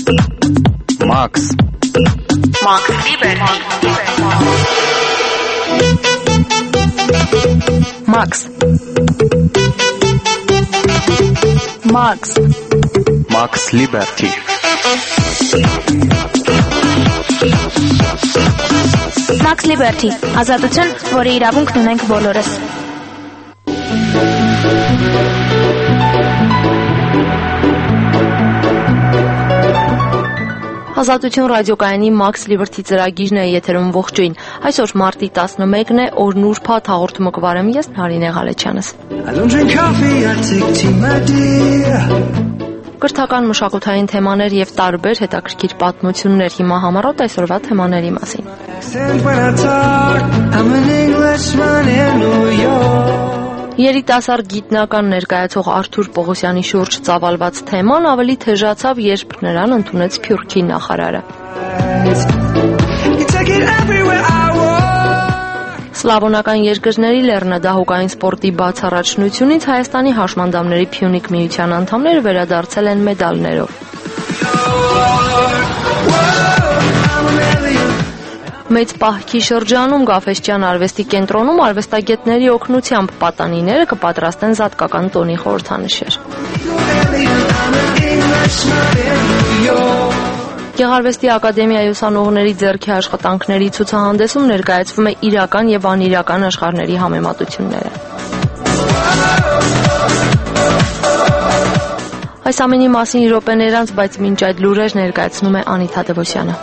Max Liber. Max Liberty. Max Liberty, ազատություն, որի իրավունքն ունենք բոլորս։ Ազատություն ռադիոկայանի Max Liberty ծրագիրն է եթերում ողջույն։ Այսօր մարտի 11-ն է, օրն ուրբաթ հաղորդումը կվարեմ ես Նարինե Ղալեչյանս։ Կրթական մշակութային թեմաներ եւ տարբեր հետաքրքիր պատմություններ հիմա համառոտ այսօրվա թեմաների մասին։ Երիտասարդ գիտնական ներկայացող Արթուր Պողոսյանի շուրջ ծավալված թեման ավելի թեժացավ, երբ նրան ընդունեց Սփյուռքի նախարարը։ Սլավոնական երկրների լեռնադահուկային սպորտի բացառաջնությունից Հայաստանի հաշմանդամների Փյունիկ միության անդամները վերադարձել են մեդալներով։ Մեծ պահքի շրջանում Գաֆէսճեան արվեստի կենտրոնում արվեստագետների օգնությամբ պատանիները կպատրաստեն զատկական տոնի խորհրդանշեր։ Գեղարվեստի ակադեմիայի ուսանողների ձեռքի աշխատանքների ցուցահանդեսում ներկայացվում է իրական եւ անիրական աշխարհների համեմատությունները։ Այս ամենի մասին րոպեներ անց, բայց մինչ այդ լուրեր ներկայացնում է Անիթա Դևոսյանը։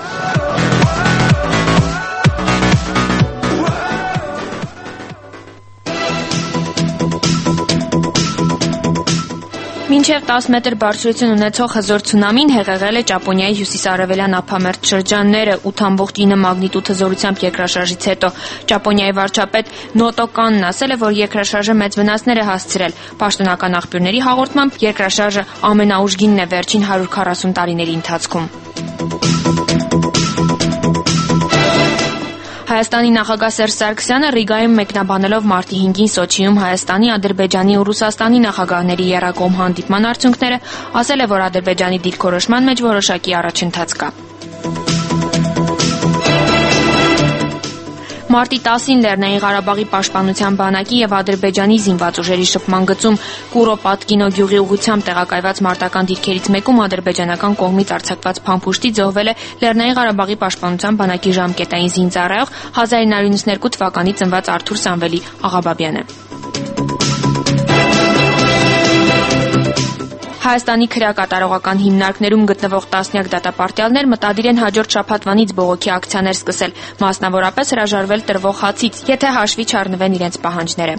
Մինչև 10 մետր բարձրություն ունեցող հզոր ցունամին հեղեղել է Ճապոնիայի հյուսիսարևելյան ափամերձ շրջանները 8.9 մագնիտուդ հզորությամբ երկրաշարժից հետո։ Ճապոնիայի վարչապետ Նոտո Կանն ասել է, որ երկրաշարժը մեծ վնասներ է հասցրել։ Պաշտոնական աղբյուրների հաղորդմամբ երկրաշարժը ամենաուժգինն է վերջին 140 տարիների ընթացքում։ Հայաստանի նախագահ Սերժ Սարգսյանը Ռիգայում մեկնաբանելով մարտի 5-ին Սոչիում Հայաստանի, Ադրբեջանի ու Ռուսաստանի նախագահների եռակողմ հանդիպման արդյունքները ասել է, որ Ադրբեջանի դիրքորոշման մեջ որոշակի առաջընթաց կա։ Մարտի 10-ին Լեռնային Ղարաբաղի պաշտպանության բանակի եւ Ադրբեջանի զինված ուժերի շփման գծում Կուրոպատկինո գյուղի ուղղությամբ տեղակայված մարտական դիրքերից մեկում ադրբեջանական կողմից արձակված փամփուշտի զոհվել է Լեռնային Ղարաբաղի պաշտպանության բանակի ժամկետային զինծառայող 1992 թվականի ծնված Արթուր Սամվելի Աղաբաբյանը։ Հայաստանի քրեակատարողական հիմնարկներում գտնվող տասնյակ դատապարտյալներ մտադիր են հաջորդ շաբաթվանից բողոքի ակցիաներ սկսել, մասնավորապես հրաժարվել տրվող հացից, եթե հաշվի չառնվեն իրենց պահանջները։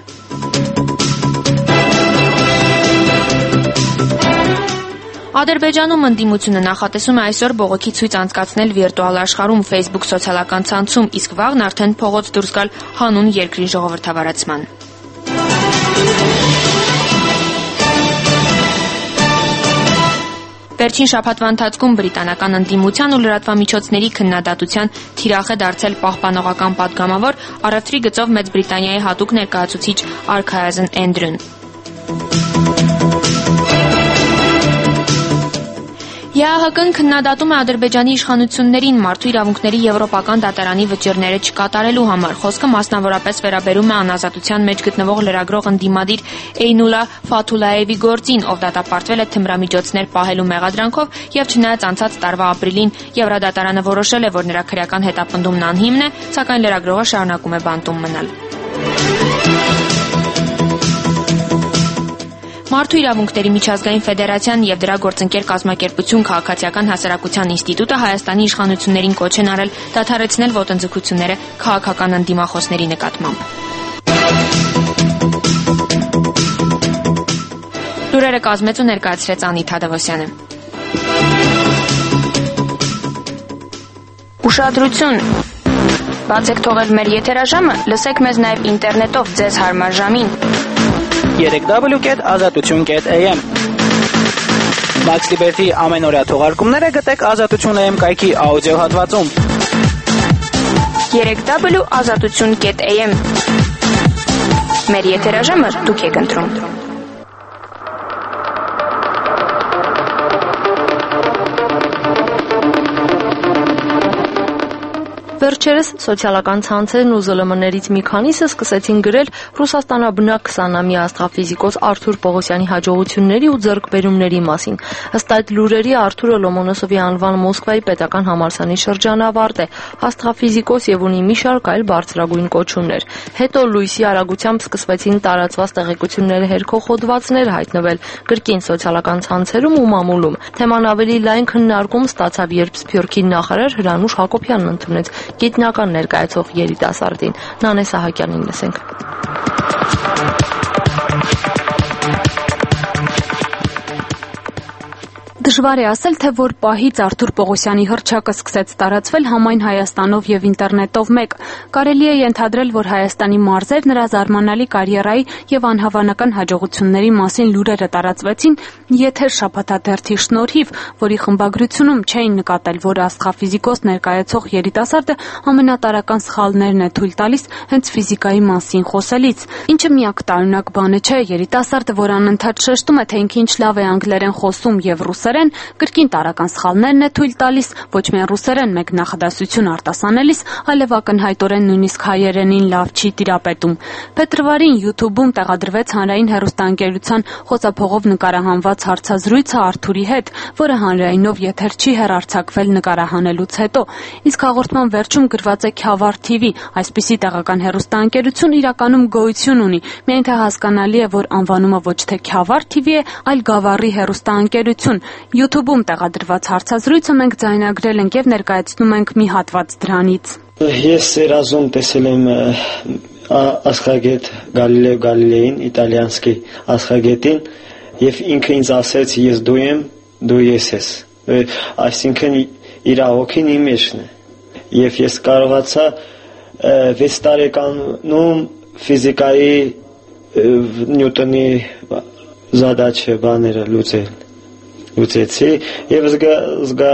Ադրբեջանում ընդդիմությունը նախատեսում է այսօր բողոքի ցույց անցկացնել վիրտուալ աշխարհում Facebook սոցիալական ցանցում, իսկ վաղն արդեն փողոց դուրս գալ հանուն երկրի ժողովրդավարացման։ Վերջին շաբաթվա ընթացքում բրիտանական ընդդիմության ու լրատվամիջոցների քննադատության թիրախ է դարձել պահպանողական պատգամավոր առևտրի գծով Մեծ Բրիտանիայի հատուկ ներկայացուցիչ Արքայազն Էնդրյուն։ ԵԱՀԿ-ն քննադատում է Ադրբեջանի իշխանություններին մարդու իրավունքների եվրոպական դատարանի վճիռները չկատարելու համար։ Խոսքը մասնավորապես վերաբերում է անազատության մեջ գտնվող լրագրող ընդդիմադիր Էյնուլա Ֆաթուլաևի գործին, ով դատապարտվել է թմրամիջոցներ պահելու մեղադրանքով եւ չնայած անցած տարվա ապրիլին Եվրադատարանը որոշել է, որ նրա քրեական հետապնդումն անհիմն է, սակայն լրագրողը շարունակում է բանտում մնալ։ Մարդու իրավունքների միջազգային ֆեդերացիան եւ դրա գործընկեր կազմակերպություն Քաղաքացիական հասարակության ինստիտուտը Հայաստանի իշխանություններին կոչ են արել դադարեցնել ոտնձգությունները քաղաքական ընդդիմախոսների նկատմամբ։ Լուրերը կազմեց ու ներկայացրեց Անիթա Դևոսյանը։ Ուշադրություն։ Բացեք թողել մեր եթերաժամը, լսեք մեզ նաև ինտերնետով ձեզ հարմար ժամին։ 3w.azatutun.am Max Liberty ամենօրյա թողարկումները գտեք Ազատություն.am կայքի աուդիո հատվածում։ 3w.azatutun.am Մեր եթերաժամը դուք եք ընտրում։ Վերջերս սոցիալական ցանցերն ու ԶԼՄ-ներից մի քանիսը սկսեցին գրել Ռուսաստանաբնակ 20-ամյա աստղաֆիզիկոս Արթուր Պողոսյանի հաջողությունների ու ձեռքբերումների մասին։ Ըստ այդ լուրերի Արթուրը Լոմոնոսովի անվան Մոսկվայի պետական համալսարանի շրջանավարտ է, աստղաֆիզիկոս եւ ունի մի շարք այլ բարձրագույն կոչումներ։ Հետո լույսի արագությամբ սկսվեցին տարածված տեղեկությունները հերքող հոդվածներ հայտնվել կրկին սոցիալական ցանցերում ու մամուլում։ Թեման ավելի լայն քննարկում ստացավ, երբ Սփյուռքի նախարար Հրանուշ Հակոբյանն ընդունեց գիտնական ներկայացող երիտասարդին։ Նանե Սահակյանին լսենք։ Դժվար է ասել, թե որ պահից Արթուր Պողոսյանի հռչակը սկսեց տարածվել համայն Հայաստանով եւ ինտերնետով մեկ։ Կարելի է ենթադրել, որ Հայաստանի մարզեր նրա զարմանալի կարիերայի եւ անհավանական հաջողությունների մասին լուրերը տարածվեցին եթեր շաբաթաթերթի շնորհիվ, որի խմբագրությունում չէին նկատել, որ աստղաֆիզիկոս ներկայացող երիտասարդը ամենատարրական սխալներն է թույլ տալիս հենց ֆիզիկայի մասին խոսելիս։ Ինչը միակ տարօրինակ բանը չէ, երիտասարդը, որ անընդհատ շեշտում է, թե ինքը ինչ լավ է անգլերեն խոսում եւ ռուսերեն, կրկին տարական սխալներն է թույլ տալիս, ոչ միայն ռուսերեն մեկ նախադասություն արտասանելիս, այլև ակնհայտորեն նույնիսկ հայերենին լավ չի տիրապետում։ Փետրվարին YouTube-ում տեղադրվեց հանրային հեռուստաընկերության խոսափողով նկարահանված հարցազրույցը Արթուրի հետ, որը հանրայինով եթեր չի հեռարձակվել նկարահանելուց հետո։ Իսկ հաղորդման վերջում գրված է Քյավառ TV, այսպիսի տեղական հեռուստաընկերություն իրականում գոյություն ունի, միայն թե հասկանալի է, որ անվանումը ոչ թե Քյավառ TV է, այլ Գավառի հեռուստաընկերություն։ YouTube-ում տեղադրված հարցազրույցը մենք ձայնագրել ենք եւ ներկայացնում ենք մի հատված դրանից։ Ես երազում տեսել եմ աստղագետ Գալիլեո Գալիլեին, իտալիանսկի աստղագետին, եւ ինքը ինձ ասեց՝ ես դու եմ, դու ես ես։ Այսինքն իր հոգին իմ մեջն է։ Եվ ես կարողացա 6 տարեկանում ֆիզիկայի Նյուտոնի զադաչը բաները լուծեցի եւ զգա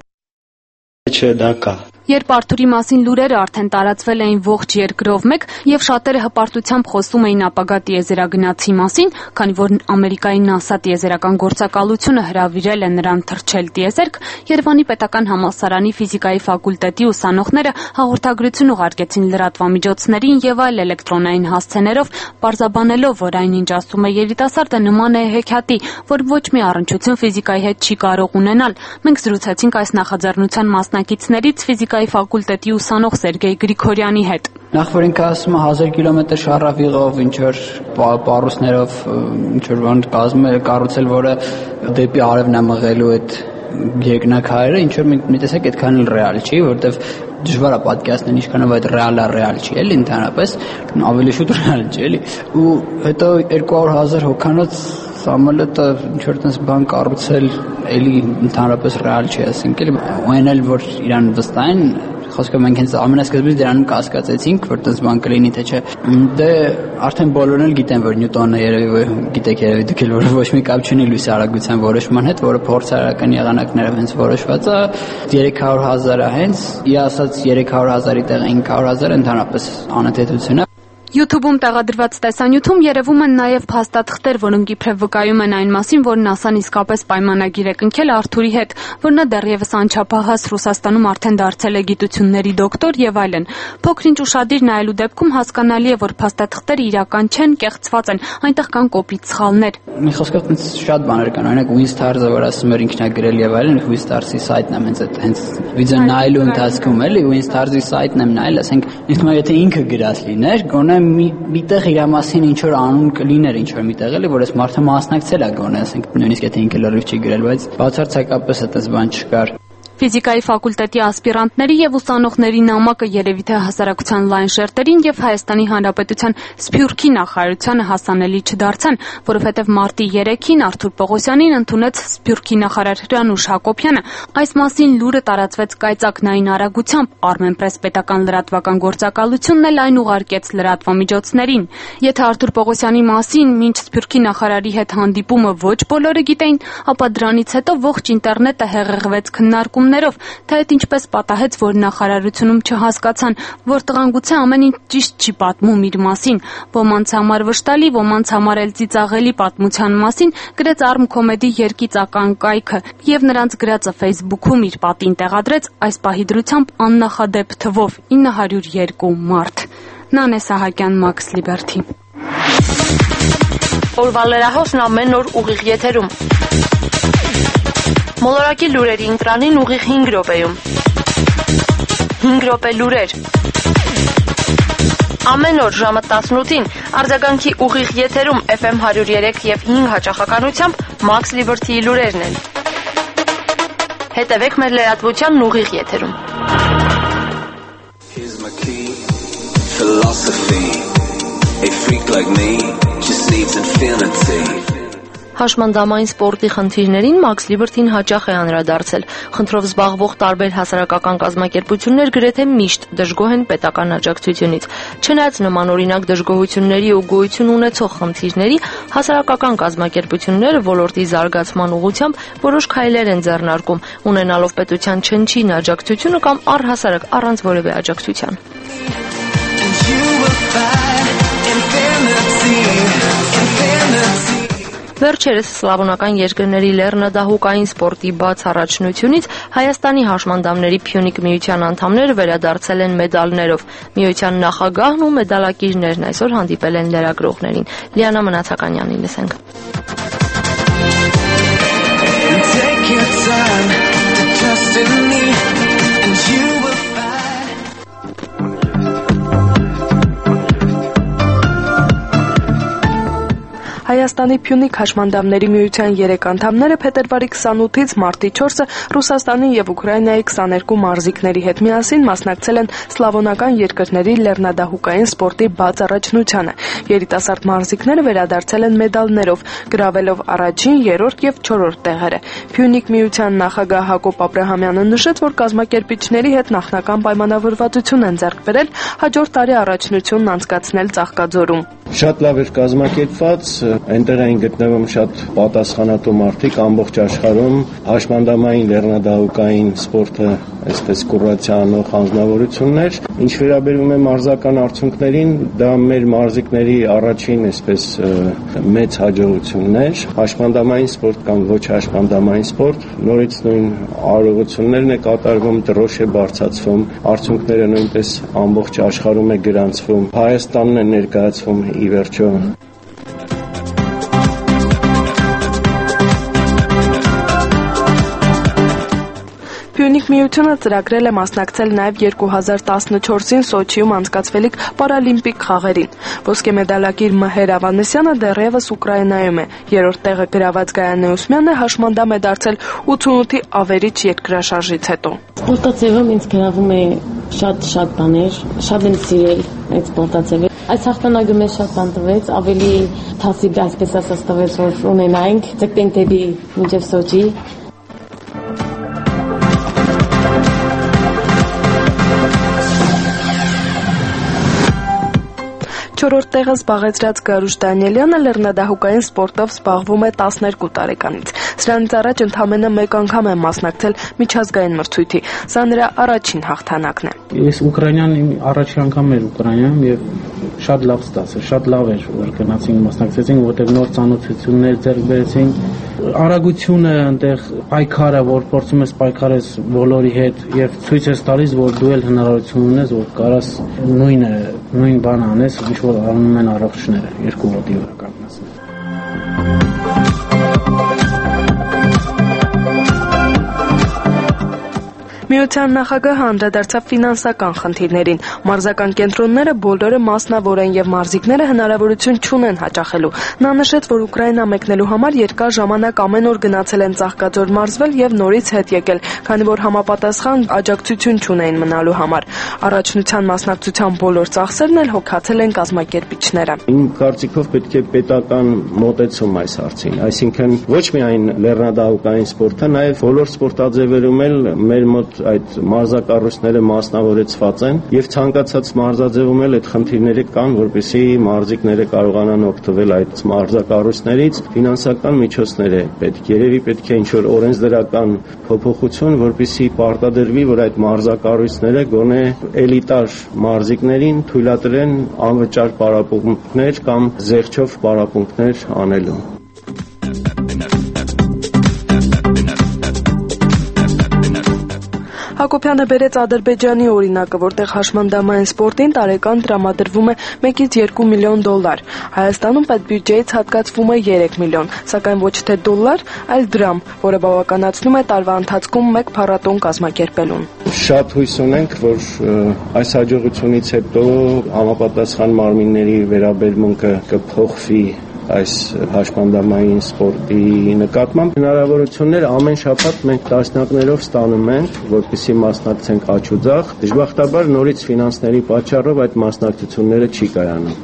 չդակա։ Երբ Արթուրի մասին լուրերը արդեն տարածվել էին ողջ երկրով մեկ եւ շատերը հպարտությամբ խոսում էին ապագա տիեզերագնացի մասին, քանի որ Ամերիկայի NASA տիեզերական գործակալությունը հրավիրել է նրան թռչել տիեզերք, Երևանի պետական համալսարանի ֆիզիկայի ֆակուլտետի ուսանողները հաղորդագրություն ուղարկեցին լրատվամիջոցներին եւ այլ էլեկտրոնային հասցեներով, պարզաբանելով, որ այնինչ ասում է երիտասարդը նման է հեքիաթի, որ ոչ մի առնչություն ֆիզիկայի հետ չի կարող ունենալ։ Մենք զրուցեցինք այս նախաձեռնության մասնակիցներից ֆիզիկայի ֆակուլտետի ուսանող Սերգեյ Գրիգորյանի հետ։ Նախ որ ինքը ասում է 1000 կիլոմետր շարավիղով, ինչ որ պարուսներով, ինչ որ բան կառուցել, որը դեպի արևն է մղելու այդ երկնաքարերը, ինչ որ մի տեսակ այդքան էլ ռեալ չի, որովհետև դժվար է պատկերացնել ինչքանով այդ ռեալ չի, էլի ընդհանրապես ավելի շուտ ռեալ չի, էլի։ Ու հետո 200,000 հոգանոց Սամոլետը ինչ-որ տես բան կառուցել էլի ընդհանրապես ռեալ չի, ասինքն այն էլ որ իրան վստահեն, խոսքը մենք հենց ամենասկզբից դրանում կասկածեցինք, որ տես բան կլինի թե չէ։ Դե արդեն բոլորն էլ գիտեն, որ Նյուտոնը երևի գիտեք երևի դուք էլ որ ոչ մի կապ չունի լույսի արագության որոշման հետ, որը փորձարարական եղանակներով հենց որոշված է 300,000-ը հենց, ի ասած 300,000-ի տեղ 500,000 ընդհանրապես անհետեցություն է։ YouTube-ում տեղադրված տեսանյութում երևում են նաև փաստաթղթեր, որոնք իբրև վկայում են այն մասին, որ NASA-ն իսկապես պայմանագիր է կնքել Արթուրի հետ, որ նա դեռևս անչափահաս Ռուսաստանում արդեն դարձել է գիտությունների դոկտոր եւ այլն։ Փոքրինչ ուշադիր նայելու դեպքում հասկանալի է, որ փաստաթղթերը իրական չեն, կեղծված են, այնտեղ կան կոպիտ սխալներ։ Մի խոսքով շատ բաներ կան, օրինակ Winstars-ը, որ ասում էր ինքն է գրել եւ այլն, Winstars-ի սայթն եմ հենց վիդեո նայելու ընթացքում էլի Winstars-ի սայթն եմ նայել, ասենք ինձ թվում է եթե ինքը գրած լիներ, գոնե միտեղ իր մասին ինչ որ անուն կլիներ, ինչ որ միտեղ էլի, որ այս մարդը մասնակցել է գոնե, ասենք նույնիսկ եթե ինքը լրիվ չի գրել, բայց բացարձակապես այդպես բան չկար։ Ֆիզիկայի ֆակուլտետի ասպիրանտների եւ ուսանողների նամակը երևի թե հասարակության լայն շերտերին եւ Հայաստանի Հանրապետության Սփյուռքի նախարարությանը հասանելի չդարձան, որովհետեւ մարտի 3-ին Արթուր Պողոսյանին ընդունեց Սփյուռքի նախարար Հրանուշ Հակոբյանը։ Այս մասին լուրը տարածվեց կայծակնային արագությամբ, Armenpress պետական լրատվական գործակալությունն էլ այն ուղարկեց լրատվամիջոցներին։ Եթե Արթուր Պողոսյանի մասին մինչ Սփյուռքի նախարարի հետ հանդիպումը ոչ բոլորը գիտեին, ապա դրանից հետո ողջ ինտերնետը հեղեղվեց քննարկումներով, հաղորդումներով, թե այդ ինչպես պատահեց, որ նախարարությունում չհասկացան, որ տղանգուցե ամեն ինչ ճիշտ չի պատմում իր մասին, ոմանց համար վշտալի, ոմանց համար էլ ծիծաղելի պատմության մասին գրեց Arm-Comedy երկիծական կայքը եւ նրանց գրածը Facebook-ում իր պատին տեղադրեց այս պահի դրությամբ աննախադեպ թվով 902 մարդ։ Նանե Սահակյան, Max Liberty։ Օրվա լրահոսն ամեն օր ուղիղ եթերում։ Մոլորակի լուրերի ընտրանին ուղիղ 5 րոպեում։ 5 րոպե լուրեր։ Ամեն օր ժամը 18-ին արձագանքի ուղիղ եթերում FM 103 եւ 5 հաճախականությամբ Max Liberty-ի լուրերն են։ Հետևեք մեր լրատվությանն ուղիղ եթերում։ Here's my key, philosophy. A freak like me just needs infinity. Հաշմանդամային սպորտի խնդիրներին Max Liberty-ն հաճախ է անդրադարձել։ Խնդրով զբաղվող տարբեր հասարակական կազմակերպություններ գրեթե միշտ դժգոհ են պետական աջակցությունից։ Չնայած նմանօրինակ դժգոհությունների ու գոյություն ունեցող խնդիրների, հասարակական կազմակերպությունները ոլորտի զարգացման ուղղությամբ որոշ քայլեր են ձեռնարկում, ունենալով պետության չնչին աջակցությունը կամ առհասարակ առանց որևէ աջակցության։ Վերջերս սլավոնական երկրների լեռնադահուկային սպորտի բաց առաջնությունից Հայաստանի հաշմանդամների Փյունիկ միության անդամները վերադարձել են մեդալներով։ Միության նախագահն ու մեդալակիրներն այսօր հանդիպել են լրագրողներին։ Լիանա Մնացականյանին լսենք։ Հայաստանի Փյունիկ հաշմանդամների միության 3 անդամները փետրվարի 28-ից մարտի 4-ը Ռուսաստանի եւ Ուկրաինայի 22 մարզիկների հետ միասին մասնակցել են սլավոնական երկրների լեռնադահուկային սպորտի բաց առաջնությանը։ Երիտասարդ մարզիկները վերադարձել են մեդալներով, գրավելով առաջին, երրորդ եւ չորրորդ տեղերը։ Փյունիկ միության նախագահ Հակոբ Աբրահամյանը նշեց, որ կազմակերպիչների հետ նախնական պայմանավորվածություն են ձեռք բերել հաջորդ տարի առաջնությունն անցկացնել Ծաղկաձորում։ Շատ լավ էր կազմակերպված, այնտեղ էին գտնվում շատ պատասխանատու մարդիկ ամբողջ աշխարհում, հաշմանդամային լեռնադահուկային սպորտը այսպես կուրացիա անող հանձնավորություններ։ Ինչ վերաբերում է մարզական արդյունքներին, դա մեր մարզիկների առաջին այսպես մեծ հաջողությունն էր։ Հաշմանդամային սպորտ կամ ոչ հաշմանդամային սպորտ, նորից նույն արարողություններն է կատարվում, դրոշ է բարձրացվում, արդյունքները նույնպես ամբողջ աշխարհում է գրանցվում։ Հայաստանն է ներկայացվում ի վերջո։ Փյունիկ միությունը ծրագրել է մասնակցել նաև 2014-ին Սոչիում անցկացվելիք պարալիմպիկ խաղերին։ Ոսկե մեդալակիր Մհեր Ավանեսյանը դեռևս Ուկրաինայում է։ Երրորդ տեղը գրաված Գայանե Ուսմյանը հաշմանդամ է դարձել 88-ի ավերիչ երկրաշարժից հետո։ Սպորտացիվում ինձ գրավում է շատ բաներ, շատ եմ սիրել այդ սպորտացիվը։ Այս հաղթանակը մեզ շատ բան տվեց, ավելի թասիբ այսպես ասած տվեց, որ ունենայինք, ձգտենք դեպի մինչև Սոչի։ Չորրորդ տեղը զբաղեցրած Գարուշ Դանիելյանը լեռնադահուկային սպորտով զբաղվում է 12 տարեկանից։ Սրանից առաջ ընդամենը մեկ անգամ է մասնակցել միջազգային մրցույթի։ Սա նրա առաջին հաղթանակն է։ Ես Ուկրաինան առաջին անգամ էր Ուկրաինայում եւ շատ լավ ստացա, շատ լավ էր, որ գնացինք մասնակցեցինք, որտեղ նոր ծանոթություններ ձեռք բերեցինք։ Արագությունը այնտեղ պայքարը, որ փորձում ես պայքարես բոլորի հետ եւ ցույց ես տալիս, որ դու էլ հնարավորություն ունես, որ կարաս նույն բանը անես, ինչ որ անում են առողջները, երկու ոտի վրա կանգնես։ Միության նախագահը անդրադարձավ ֆինանսական խնդիրներին։ Մարզական կենտրոնները բոլորը մասնավոր են եւ մարզիկները հնարավորություն չունեն հաճախելու։ Նա նշեց, որ Ուկրաինա մեկնելու համար երկար ժամանակ ամեն օր գնացել են Ծաղկաձոր մարզվել եւ նորից հետ եկել, քանի որ համապատասխան աջակցություն չունեին մնալու համար։ Առաջնության մասնակցության բոլոր ծախսերն էլ հոգացել են կազմակերպիչները։ Իմ կարծիքով պետք է պետական մոտեցում այս հարցին, այսինքն ոչ միայն լեռնադահուկային սպորտը, նաեւ բոլոր սպորտաձևերում էլ մեր մոտ այդ մարզակառույցները մասնավորեցված են եւ ցանկացած մարզաձևում էլ այդ խնդիրները կան, որպեսզի մարզիկները կարողանան օգտվել այդ մարզակառույցներից, ֆինանսական միջոցներ է պետք։ Երևի պետք է ինչ-որ օրենսդրական փոփոխություն, որպեսզի պարտադրվի, որ այդ մարզակառույցները գոնե էլիտար մարզիկներին թույլատրեն անվճար պարապմունքներ կամ զեղչով պարապմունքներ անելու։ Հակոբյանը բերեց Ադրբեջանի օրինակը, որտեղ հաշմանդամային սպորտին տարեկան տրամադրվում է 1-ից 2 միլիոն դոլար։ Հայաստանում պետբյուջեից հատկացվում է 3 միլիոն, սակայն ոչ թե դոլար, այլ դրամ, որը բավականացնում է տարվա ընթացքում 1 փառատոն կազմակերպելուն։ Շատ հույս ունենք, որ այս հաջողությունից հետո համապատասխան մարմինների վերաբերմունքը կփոխվի այս հաշմանդամային սպորտի նկատմամբ հնարավորություններ ամեն շաբաթ մենք տասնյակներով ստանում ենք, որպեսզի մասնակցենք աջուձախ։ Դժբախտաբար նորից ֆինանսների պատճառով այդ մասնակցությունները չի կայանում։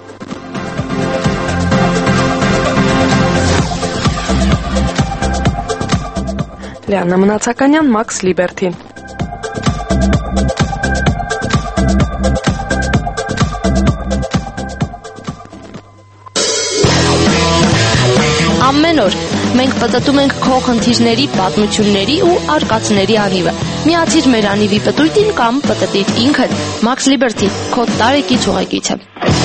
Լիաննա Մնացականյան, Max Liberty։ Ամեն օր մենք պտտում ենք քո խնդիրների, պատմությունների ու արկածների անիվը։ Միացիր մեր անիվի պտույտին կամ պտտիր ինքդ։ Max Liberty, քո տարեկի ուղեկիցը։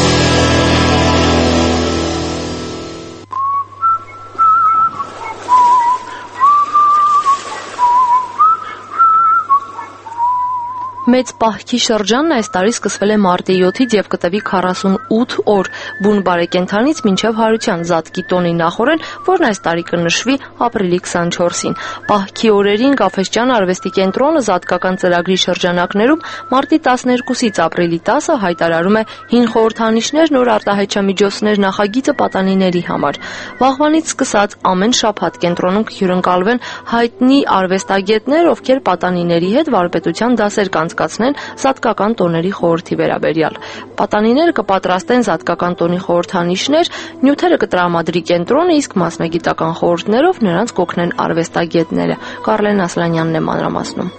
Մեծ պահքի շրջանն այս տարի սկսվել է մարտի 7-ից եւ կտևի 48 օր բուն բարեկենդանից մինչեւ հարության Զատկի տոնի նախորեն, որն այս տարի կնշվի ապրիլի 24-ին։ Պահքի օրերին Գաֆէսճեան արվեստի կենտրոնը զատկական ծրագրի շրջանակներում մարտի 12-ից ապրիլի 10-ը հայտարարում է հին խորհրդանիշներ, նոր արտահայտչամիջոցներ նախագիծը պատանիների համար։ Վաղվանից սկսած ամեն շաբաթ կենտրոնում կհյուրընկալվեն հայտնի արվեստագետներ, ովքեր պատանիների հետ վարպետության դասեր կանցկացնեն զատկական տոների խորհրդի վերաբերյալ։ Պատանիները կպատրաստեն զատկական տոնի խորհրդանիշներ, նյութերը կտրամադրի կենտրոնը, իսկ մասնագիտական խորհուրդներով նրանց կօգնեն արվեստագետները։ Կարլեն Ասլանյանն է մանրամասնում։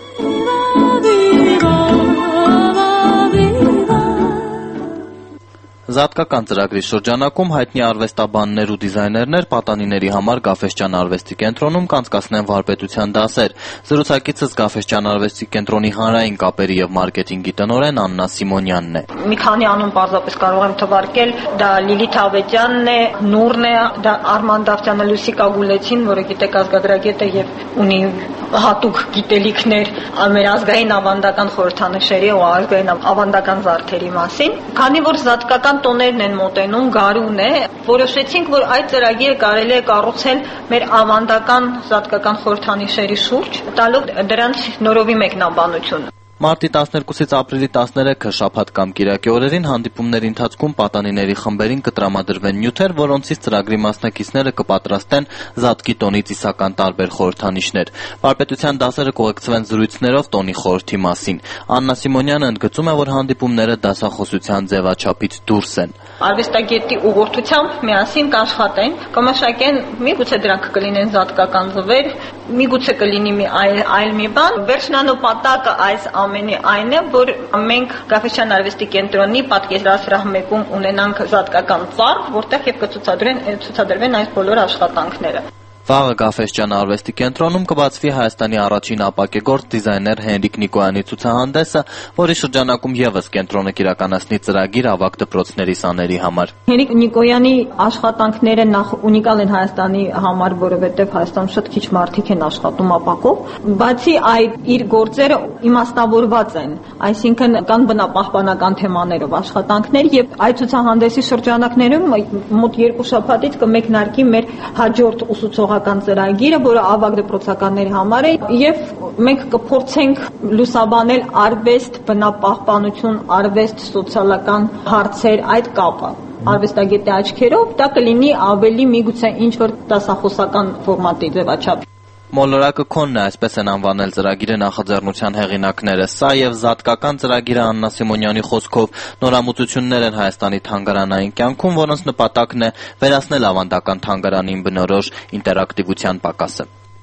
Զատկական ծրագրի շրջանակում հայտնի արվեստաբաններ ու դիզայներներ պատանիների համար Գաֆէսճեան արվեստի կենտրոնում կանցկացնեն վարպետության դասեր։ Զրուցակիցս Գաֆէսճեան արվեստի կենտրոնի հանրային կապերի եւ մարքեթինգի տնօրեն Աննա Սիմոնյանն է։ Մի քանի անուն պարզապես կարող եմ թվարկել, դա Լիլիթ Ավետյանն է, Նուրն է, դա Արման Դավթյանը, Լուսիկա Գուլեցին, որը գիտեք ազգագրագետ է եւ ունի հատուկ գիտելիքներ մեր ազգային ավանդական խորհրդանշերի ու ազգային ավանդական զարդերի մասին։ Քանի որ զատկական տոներն են մոտենում, գարուն է, որոշեցինք, որ այդ ծրագիրը կարելի է կառուցել մեր ավանդական զատկական խորհրդանիշերի շուրջ, տալով դրանց նորովի մեկնաբանություն։ Մարտի 12-ից ապրիլի 13-ը շաբաթ կամ կիրակի օրերին հանդիպումների ընթացքում պատանիների խմբերին կտրամադրվեն նյութեր, որոնցից ծրագրի մասնակիցները կպատրաստեն զատկի տոնի ծիսական տարբեր խորհրդանիշներ։ Վարպետության դասերը կուղեկցվեն զրույցներով տոնի խորհրդի մասին։ Աննա Սիմոնյանը ընդգծում է, որ հանդիպումները դասախոսության ձևաչափից դուրս են։ Արվեստագետի ուղղորդությամբ միասին կաշխատեն, կմշակեն, միգուցե դրանք կլինեն զատկական ձևեր, միգուցե կլինի այլ մի բան։ Վերջնանպատակը այս ամենի այն է, որ մենք Գաֆէսճեան արվեստի կենտրոնի պատկերասրահ ունենանք զատկական ծառ, որտեղ եւ կցուցադրվեն այս բոլոր աշխատանքները։ Վաղը Գաֆէսճեան արվեստի կենտրոնում կբացվի Հայաստանի առաջին ապակեգործ դիզայներ Հենրիկ Նիկոյանի ցուցահանդեսը, որի շրջանակում եւս կենտրոնը կիրականացնի ծրագիր ավագ դպրոցների սաների համար։ Հենրիկ Նիկոյանի աշխատանքները նախ ունիկալ են Հայաստանի համար, որովհետեւ Հայաստանում շատ քիչ մարդիկ են աշխատում ապակով, բացի այդ իր գործերը իմաստավորված են, այսինքն կան բնապահպանական թեմաներով աշխատանքներ եւ այդ ցուցահանդեսի շրջանակներում մոտ 2 շաբաթից կմեկնարկի մեր հաջորդ ուսուցողական ծրագիրը, որը ավագ դպրոցականների համար է, եւ մենք կփորձենք լուսաբանել արվեստ, բնապահպանություն, արվեստ, սոցիալական հարցեր, այդ կապը արվեստագետի աչքերով, դա կլինի ավելի միգուցե ինչ-որ դասախոսական ֆորմատի ձևաչափ։ Մոլորակը քոնն է, այսպես են անվանել ծրագիրը նախաձեռնության հեղինակները։ Սա եւ զատկական ծրագիրը Աննա Սիմոնյանի խոսքով նորամուծություններ են Հայաստանի թանգարանային կյանքում, որոնց նպատակն է վերացնել ավանդական թանգարանին բնորոշ ինտերակտիվության պակասը։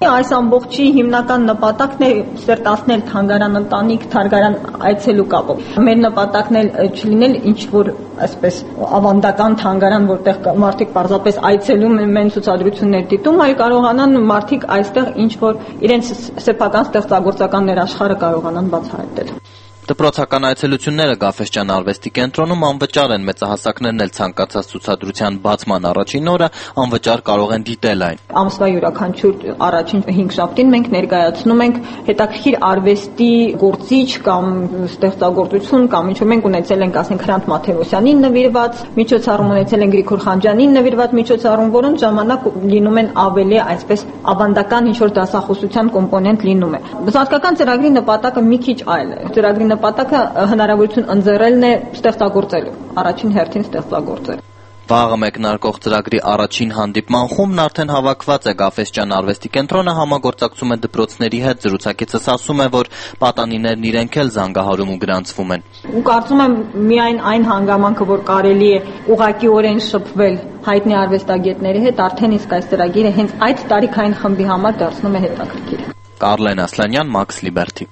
Այս ամբողջի հիմնական նպատակն է սերտացնել թանգարան ընտանիք, թանգարան այցելու կապով։ Մեր նպատակն էլ չլինել ինչ որ այսպես ավանդական թանգարան, որտեղ մարդիկ պարզապես այցելում են ցուցադրություններ դիտում, այլ կարողանան մարդիկ այստեղ ինչ որ իրենց սեփական ստեղծագործական ներաշխարհը կարողանան բացահայտել։ Դպրոցական այցելությունները Գաֆէսճեան արվեստի կենտրոնում անվճար են, մեծահասակներն էլ ցանկացած ցուցադրության բացման առաջին օրը անվճար կարող են դիտել այն։ Ամսվա յուրաքանչյուր առաջին 5 շաբթին մենք ներկայացնում ենք հետաքրքիր արվեստի գործիչ կամ ստեղծագործություն կամ ինչ որ մենք ունեցել ենք, ասենք Հրանտ Մաթեոսյանին նվիրված միջոցառում, ունեցել ենք Գրիգոր Խանջյանին նվիրված միջոցառում, որոնց ժամանակ լինում են ավելի այսպես ավանդական ինչ որ դասախոսության կոմպոնենտ լինում է։ Բացասական ծրագրի նպատակը մի քիչ այլ է։ Ծրագրի նպատակը հնարավորություն ընձեռելն է ստեղծագործելու, առաջին հերթին ստեղծագործել։ Վաղը մեկնարկող ծրագրի առաջին հանդիպման խումբն արդեն հավաքված է։ Գաֆէսճեան արվեստի կենտրոնը համագործակցում է դպրոցների հետ, զրուցակիցս ասում է, որ պատանիներն իրենք էլ զանգահարում ու գրանցվում են։ Ու կարծում եմ միայն այն հանգամանքը, որ կարելի է ուղղակիորեն շփվել հայտնի արվեստագետների հետ, արդեն իսկ այս ծրագիրը հենց այդ տարիքային խմբի համար դարձնում է հետաքրքիր։ Կարլեն Ասլանյան, Max Liberty։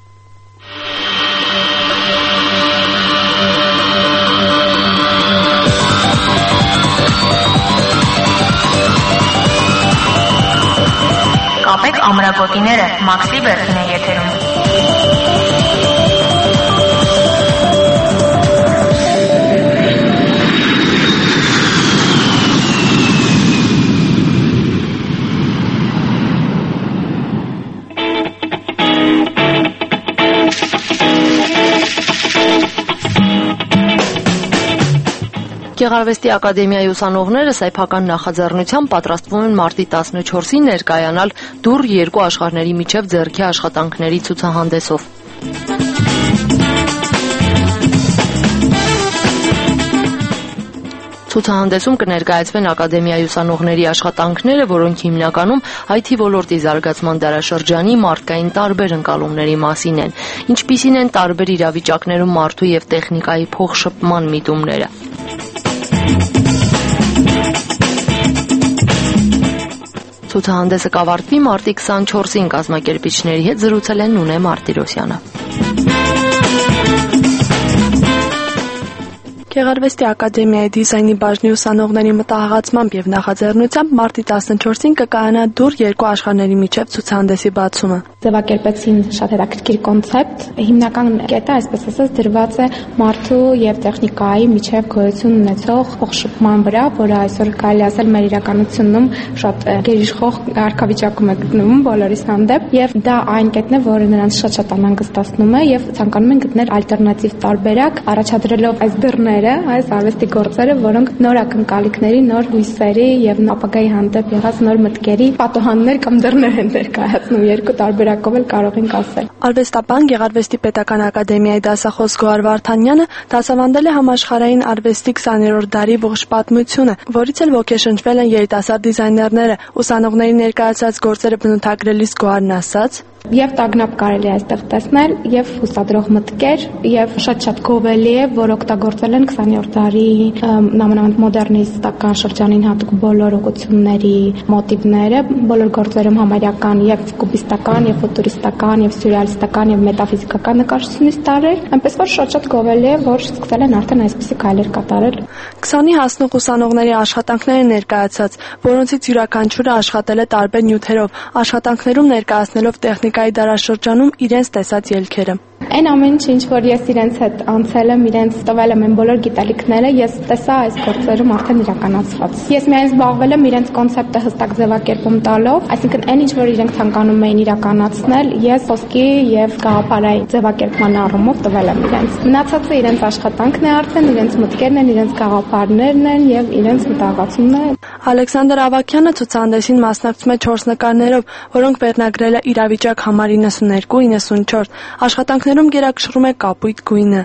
Կապեք ամրագոտիները, Max Liberty-ն է եթերում։ Գեղարվեստի ակադեմիայի ուսանողները սեփական նախաձեռնությամբ պատրաստվում են մարտի 14-ին ներկայանալ դուռ երկու աշխարհների միջև ձեռքի աշխատանքների ցուցահանդեսով։ Ցուցահանդեսում կներկայացվեն ակադեմիայի ուսանողների աշխատանքները, որոնք հիմնականում IT ոլորտի զարգացման դարաշրջանի մարդկային տարբեր ընկալումների մասին են, ինչպիսին են տարբեր իրավիճակներում մարդու եւ տեխնիկայի փոխշփման միտումները։ Ցուցահանդեսը կավարտվի մարտի 24-ին, կազմակերպիչների հետ զրուցել է Նունե Մարտիրոսյանը։ Գեղարվեստի ակադեմիայի դիզայնի բաժնի ուսանողների մտահղացմամբ եւ նախաձեռնությամբ մարտի 14-ին կկայանա դուռ երկու աշխարհների միջև ցուցահանդեսի բացումը։ Ձևակերպեցին շատ հետաքրքիր կոնցեպտ։ Հիմնական կետը, այսպես ասած, դրված է մարդու եւ տեխնիկայի միջև գոյություն ունեցող փոխշփման վրա, որը այսօր կարելի ասել մեր իրականությունում շատ գերիշխող կարգավիճակում է գտնվում բոլորիս հանդեպ, եւ դա այն կետն է, որը նրանց շատ անհանգստացնում է եւ ցանկանում են գտնել ալտերնատիվ տարբերակ, առաջադրելով այս դռները, այս արվեստի գործերը, որոնք նոր ակնկալիքների, նոր հույսերի եւ ապագայի հանդեպ եղած նոր մտքերի պատոհաններ կամ դռներ են ներկայացնում, երկու տարբերակով էլ կարող ենք ասել։ Արվեստաբան Գեղարվեստի պետական ակադեմիայի դասախոս Գոհար Վարդանյանը դասավանդել է համաշխարհային արվեստի 20-րդ դարի ողջ պատմությունը, որից էլ ոգեշնչվել են երիտասարդ դիզայներները։ Ուսանողների ներկայացած գործերը բնութագրելիս Գոհարն ասաց. Եվ տագնապ կարելի է այստեղ տեսնել, եւ հուսադրող մտքեր, եւ շատ գովելի է, որ օգտագործել են 20-րդ դարի նամանավանդ մոդեռնիստական շրջանին հատուկ բոլոր ուղղությունների մոտիվները, բոլոր գործերում համարյական եւ կուբիստական, եւ ֆուտուրիստական, եւ սյուրռեալիստական, եւ մետաֆիզիկական նկարչությունից տարեր, այնպես որ շատ գովելի է, որ սկսել են արդեն այսպիսի քայլեր կատարել։ 20-ի հասնող ուսանողների աշխատանքներ են ներկայացած, որոնցից յուրաքանչյուրը աշխատել է տարբեր նյութերով, աշխատանքներում ներկայացնելով տեխնիկայի դարաշրջանում իրենց տեսած ելքերը։ Այն ամեն ինչ, որ ես իրենց հետ անցել եմ, իրենց տվել եմ բոլոր գիտելիքները, ես տեսա այս գործերում արդեն իրականացված։ Ես միայն զբաղվել եմ իրենց կոնցեպտը հստակ ձևակերպում տալով, այսինքն այն ինչ, որ իրենք ցանկանում էին իրականացնել, ես խոսքի եւ գաղափարայի ձևակերպման առումով տվել եմ իրենց։ Մնացածը իրենց աշխատանքն է արդեն, իրենց մտքերն են, իրենց գաղափարներն են եւ իրենց մտահղացումները։ Ալեքսանդր Ավագյանը ցուցահանդեսին մասնակցում է 4 նկարներով, որոնք վերնագրել է իրավիճակ համար 92-94։ Աշխատանքները աշխատանքներում գերակշռում է կապույտ գույնը։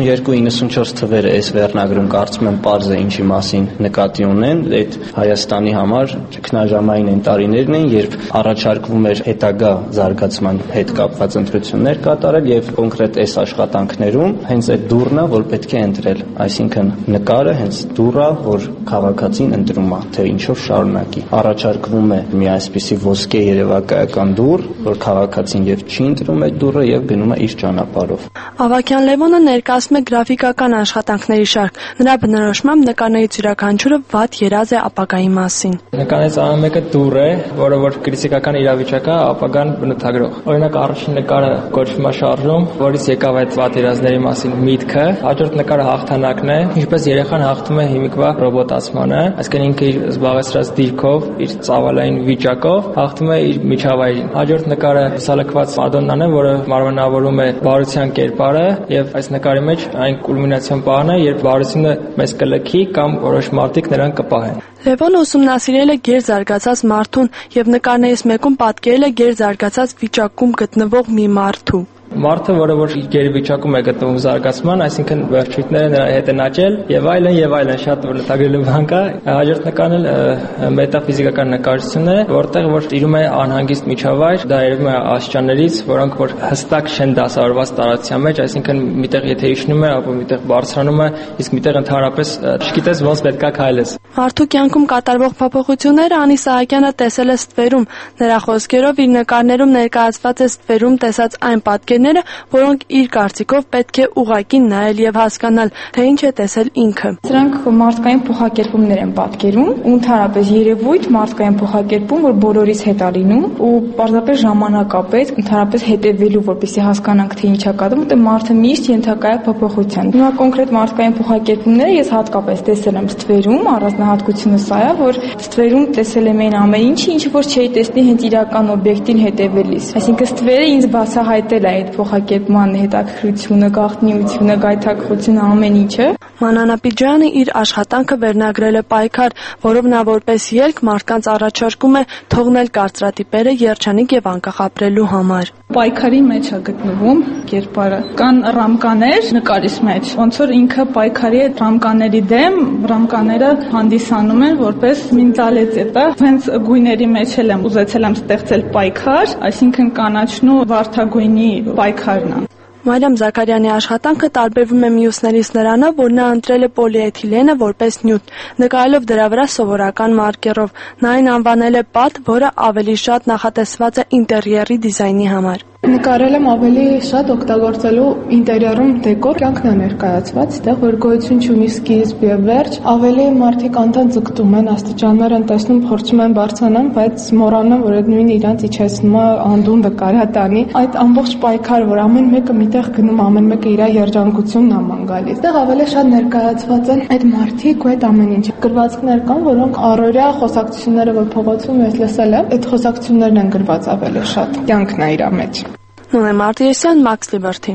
92-94 թվերը այս վերնագրում կարծում եմ պարզ է ինչի մասին նկատի ունեն, այդ Հայաստանի համար ճգնաժամային են տարիներն են, երբ առաջարկվում էր հետագա զարգացման հետ կապված ընտրություններ կատարել եւ կոնկրետ այս աշխատանքներում հենց այդ դուռն է, որ պետք է ընտրել, այսինքն նկարը հենց դուռը, որ քաղաքացին ընտրում է, թե ինչով շարունակի։ Առաջարկվում է մի այսպիսի ոսկե երևակայական դուռ, որ քաղաքացին եւ չի ընտրում այդ դուռը եւ գնում է իր ճանապարհով։ Ավագյան Լևոնը ներկայացնում է գրաֆիկական աշխատանքների շարք։ Նրա բնորոշմամբ նկարներից յուրաքանչյուրը վատ երազ է ապագայի մասին։ Նկարներից ամենը դուռ է, որը որ կրիտիկական իրավիճակ է ապագան բնութագրող։ Օրինակ առաջին նկարը կոչվում է շարժում, որից եկավ այդ վատ երազների մասին միտքը։ Հաջորդ նկարը հաղթանակն է, ինչպես երեխան հաղթում է հիմիկվա ռոբոտացմանը, այսինքն ինքը իր զբաղեցրած դիրքով, իր ծավալային վիճակով հաղթում է իր միջավայրին։ Հաջորդ նկարը սալքված Մադոննան է, որը մարմնավորում է բարության կերպարը, եւ այս նկարի մեջ այն կուլմինացիոն պահն է, երբ բարությունը մեզ կլքի կամ որոշ մարդիկ նրան կպահեն։ Լևոնը ուսումնասիրել է գերզարգացած մարդուն եւ նկարներից մեկում պատկերել է գերզարգացած վիճակում գտնվող մի մարդու։ Մարդը, որը որ գերվիճակում է գտնվում զարգացման, այսինքն վերջույթները նրա հետ են աճել եւ այլն, շատ բնութագրելու բան կա։ Հաջորդ նկարն էլ մետաֆիզիկական նկարչությունն է, որտեղ որ տիրում է անհանգիստ միջավայր, դա երևում է աստիճաններից, որոնք որ հստակ չեն դասավորված տարածության մեջ, այսինքն միտեղ եթե իջնում է, ապա միտեղ բարձրանում է, իսկ միտեղ ընդհանրապես չգիտես ոնց պետքա քայլես։ Մարդու կյանքում կատարվող փոփոխությունները Անի Սահակյանը տեսել է ստվերում։ Նրա խոսքերով իր նկարներում ներկայացված է ստվերում տեսած այն պատկերները, որոնք իր կարծիքով պետք է ուղղակի նայել եւ հասկանալ, թե ինչ է տեսել ինքը։ Սրանք մարդկային փոխակերպումներ են պատկերում, ու ընդհանրապես երևույթ մարդկային փոխակերպում, որ բոլորից հետ է լինում, ու պարզապես ժամանակապես ընդհանրապես հետևելու, որպեսզի հասկանանք, թե ինչ է կատարվում, թե մարդը միշտ ենթակա է փոփոխության։ Հիմա կոնկրետ մարդկային փոխակերպումները ես հատկապես տեսել եմ ստվերում, առանձնահատկությունը սա է, որ ստվերում տեսել եմ այն ամեն ինչը, ինչ որ չէի տեսնի հենց իրական օբյեկտին հետևելիս։ Այսինքն ստվերը ինձ բացահայտել է այդ փոխակերպման հետաքրքրությունը, գաղտնիությունը, գայթակղությունը, ամեն ինչը։ Մանան Աբիջյանը իր աշխատանքը վերնագրել է պայքար, որով նա որպես ելք մարդկանց առաջարկում է թողնել կարծրատիպերը երջանիկ եւ անկախ ապրելու համար։ Պայքարի մեջ է գտնվում կերպարը։ Կան ռամկաներ նկարիս մեջ, ոնց որ ինքը պայքարի է ռամկաների դեմ, ռամկաները հանդիսանում են որպես մինտալետետը։ Հենց գույների մեջ եմ ուզեցել եմ ստեղծել պայքար, այսինքն կանաչն ու վարդագույնի պայքարն է։ Մարիամ Զաքարյանի աշխատանքը տարբերվում է մյուսներից նրանով, որ նա ընտրել է պոլիէթիլենը որպես նյութ, նկարելով դրա վրա սովորական մարկերով։ Նա այն անվանել է պատ, որը ավելի շատ նախատեսված է ինտերիերի դիզայնի համար։ Նկարել եմ ավելի շատ օգտագործելու ինտերիերում դեկոր, կյանքն է ներկայացված, այդտեղ որ գոյություն չունի սկիզբ եւ վերջ, ավելի մարդիկ անդան ձգտում են, աստիճաններ են տեսնում, փորձում են բարձրանալ, բայց մոռանում, որ այդ նույնը իրանց իջեցնում է անդունդը կարատանի, այդ ամբողջ պայքարը, որ ամեն մեկը միտեղ գնում, ամեն մեկը իր երջանկությունն է ման գալիս։ Այդտեղ ավելի շատ ներկայացված են այդ մարդիկ ու այդ ամեն ինչը։ Գրվածքներ կան, որոնք առօրյա խոսակցությունները, որ փողոցում ես լսել եմ, այդ խոսակցություններն են գրված ավելի շատ։ Կյանքն է իր մեջ։ Նոնե Մարտիրոսյան, Max Liberty։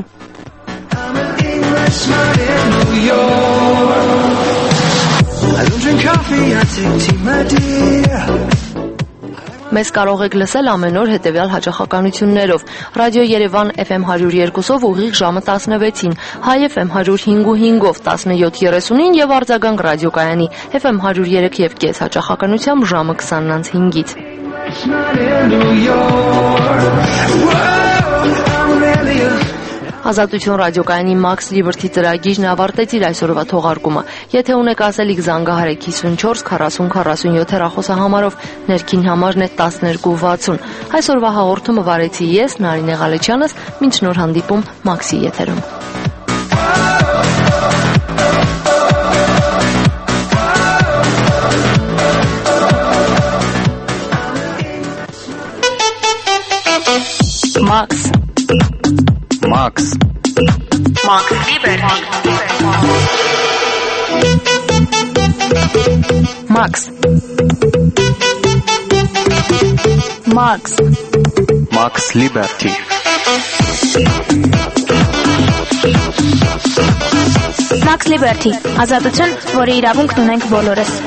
Մեզ կարող եք լսել ամեն օր հետևյալ հաճախականություններով. Ռադիո Երևան FM 102-ով ուղիղ ժամը 16-ին, Հայ FM 105.5-ով 17:30-ին եւ արձագանք ռադիոկայանի FM 103.5 հաճախականությամբ ժամը 20:05-ից։ Ազատություն ռադիոկայանի Max Liberty ծրագիրն ավարտեց իր այսօրվա թողարկումը։ Եթե ունեք ասելիք, զանգահարեք 54 40 47 հեռախոսահամարով, ներքին համարն է 1260։ Այսօրվա հաղորդումը վարեցի ես, Նարինե Ղալեչյանս, մինչ նոր հանդիպում Max-ի եթերում։ Max Liberty. Max Liberty. Max Liberty. Ազատություն, որի իրավունքն ունենք բոլորս։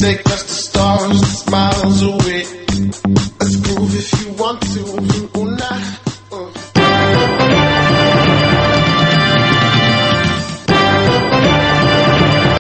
take us to